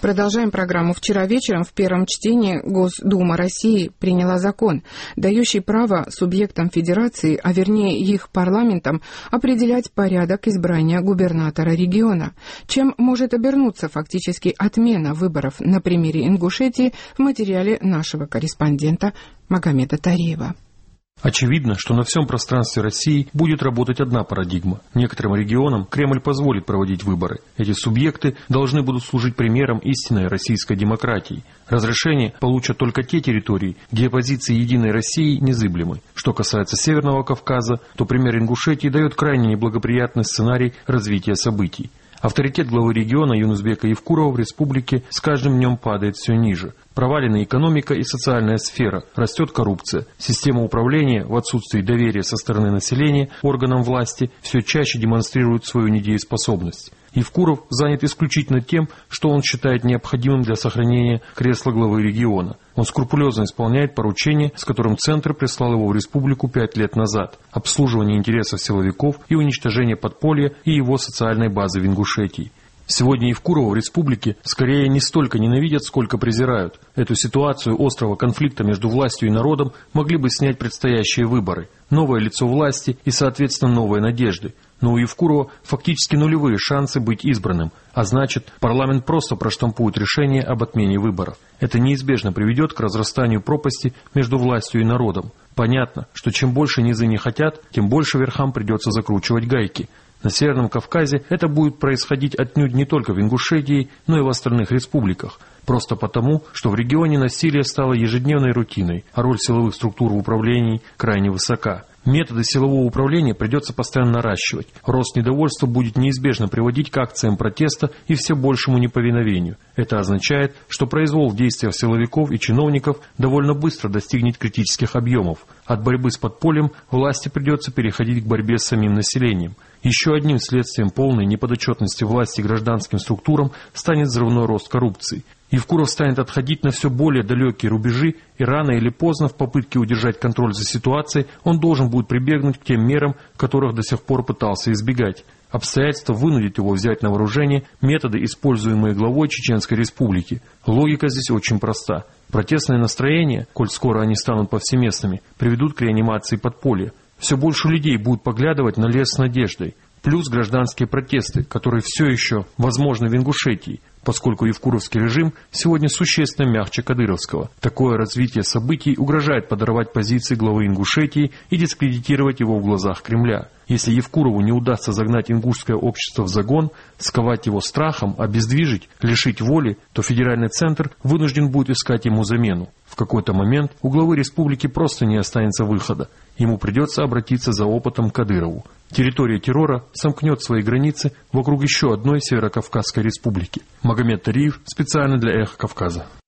Продолжаем программу. Вчера вечером в первом чтении Госдума России приняла закон, дающий право субъектам федерации, а вернее их парламентам, определять порядок избрания губернатора региона. Чем может обернуться фактически отмена выборов на примере Ингушетии, в материале нашего корреспондента Магомеда Тареева. Очевидно, что на всем пространстве России будет работать одна парадигма. Некоторым регионам Кремль позволит проводить выборы. Эти субъекты должны будут служить примером истинной российской демократии. Разрешение получат только те территории, где позиции Единой России незыблемы. Что касается Северного Кавказа, то пример Ингушетии дает крайне неблагоприятный сценарий развития событий. Авторитет главы региона Юнусбека Евкурова в республике с каждым днем падает все ниже. Провалена экономика и социальная сфера, растет коррупция. Система управления в отсутствии доверия со стороны населения органам власти все чаще демонстрирует свою недееспособность. Евкуров занят исключительно тем, что он считает необходимым для сохранения кресла главы региона. Он скрупулезно исполняет поручение, с которым Центр прислал его в республику 5 лет назад – обслуживание интересов силовиков и уничтожение подполья и его социальной базы в Ингушетии. Сегодня Евкурова в республике скорее не столько ненавидят, сколько презирают. Эту ситуацию острого конфликта между властью и народом могли бы снять предстоящие выборы. Новое лицо власти и, соответственно, новые надежды. Но у Евкурова фактически нулевые шансы быть избранным, а значит, парламент просто проштампует решение об отмене выборов. Это неизбежно приведет к разрастанию пропасти между властью и народом. Понятно, что чем больше низы не хотят, тем больше верхам придется закручивать гайки. На Северном Кавказе это будет происходить отнюдь не только в Ингушетии, но и в остальных республиках. Просто потому, что в регионе насилие стало ежедневной рутиной, а роль силовых структур в управлении крайне высока. Методы силового управления придется постоянно наращивать. Рост недовольства будет неизбежно приводить к акциям протеста и все большему неповиновению. Это означает, что произвол в действиях силовиков и чиновников довольно быстро достигнет критических объемов. От борьбы с подпольем власти придется переходить к борьбе с самим населением. Еще одним следствием полной неподотчетности власти гражданским структурам станет взрывной рост коррупции. Евкуров станет отходить на все более далекие рубежи, и рано или поздно в попытке удержать контроль за ситуацией он должен будет прибегнуть к тем мерам, которых до сих пор пытался избегать. Обстоятельства вынудят его взять на вооружение методы, используемые главой Чеченской Республики. Логика здесь очень проста. Протестные настроения, коль скоро они станут повсеместными, приведут к реанимации подполья. Все больше людей будут поглядывать на лес с надеждой. Плюс гражданские протесты, которые все еще возможны в Ингушетии, поскольку евкуровский режим сегодня существенно мягче кадыровского. Такое развитие событий угрожает подорвать позиции главы Ингушетии и дискредитировать его в глазах Кремля. Если Евкурову не удастся загнать ингушское общество в загон, сковать его страхом, обездвижить, лишить воли, то федеральный центр вынужден будет искать ему замену. В какой-то момент у главы республики просто не останется выхода. Ему придется обратиться за опытом к Кадырову. Территория террора сомкнет свои границы вокруг еще одной Северокавказской республики. Магомед Тареев специально для «Эхо Кавказа».